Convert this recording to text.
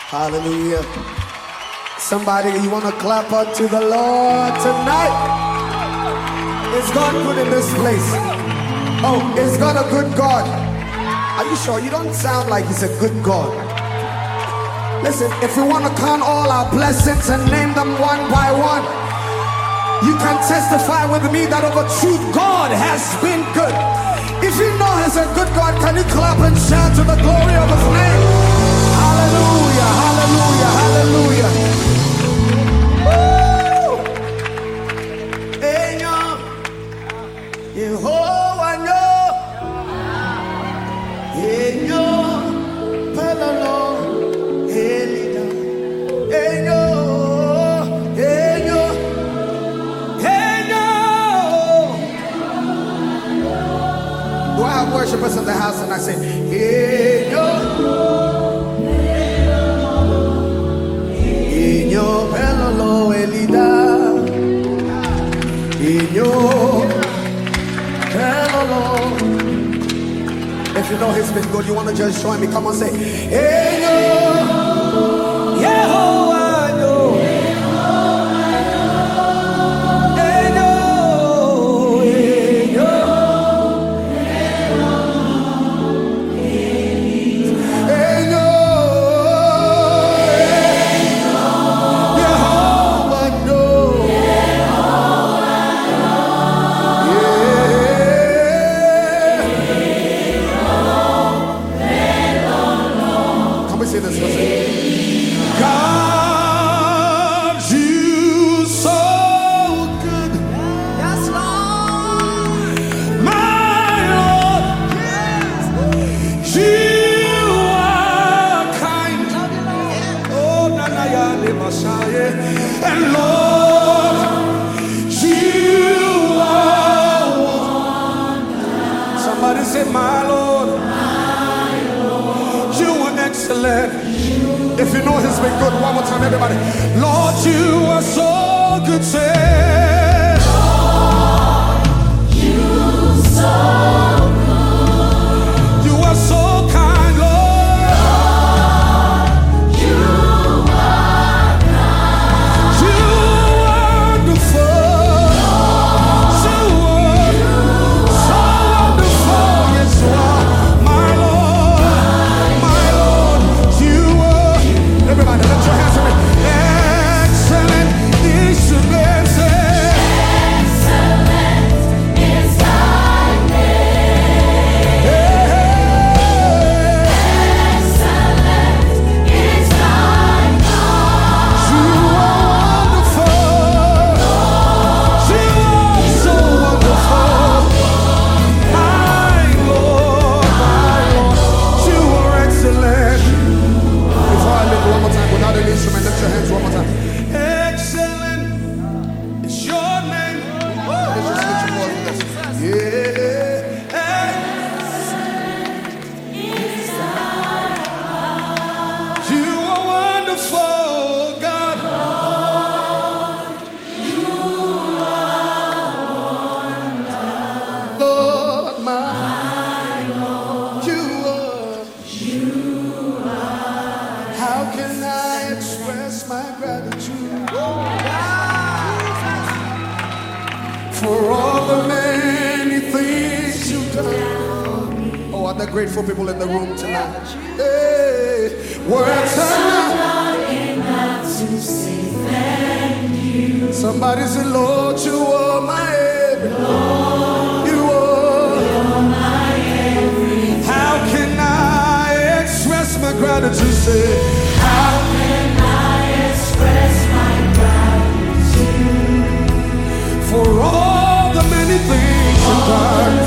Hallelujah. Somebody, you want to clap unto the Lord tonight? Is God good in this place? Oh, is God a good God? Are you sure? You don't sound like he's a good God. Listen, if we want to count all our blessings and name them one by one, you can testify with me that of a truth God has been good. If you know he's a good God, can you clap and shout to the glory of his name? Hallelujah, hallelujah, hallelujah. Woo! Hey, yo. Yehovah, yo. Hey, yo. Pelalo. Hey, yo. Hey, yo. Hey, yo. Hey, yo. Do I have worshipers in the house and I say, hey, yo. Pelolo Elida, Pelolo. If you know he's been good, you want to just join me. Come on, say, hey, yo, Yehovah, yo. Hey, yo, hey, yo. Hey, yo. And Lord, you are wonderful. Somebody say, my Lord, you are excellent. If you know he's been good, one more time, everybody. Lord, you are so good. Say, Lord, you so good. You are so kind, Lord. For all the many things you've done. Oh, are there grateful people in the room tonight? Hey, words are not enough to say thank you. Somebody say, Lord, you are my everything. Lord, you are my everything. How can I express my gratitude? Say, how can I express my gratitude for all the many things you've done?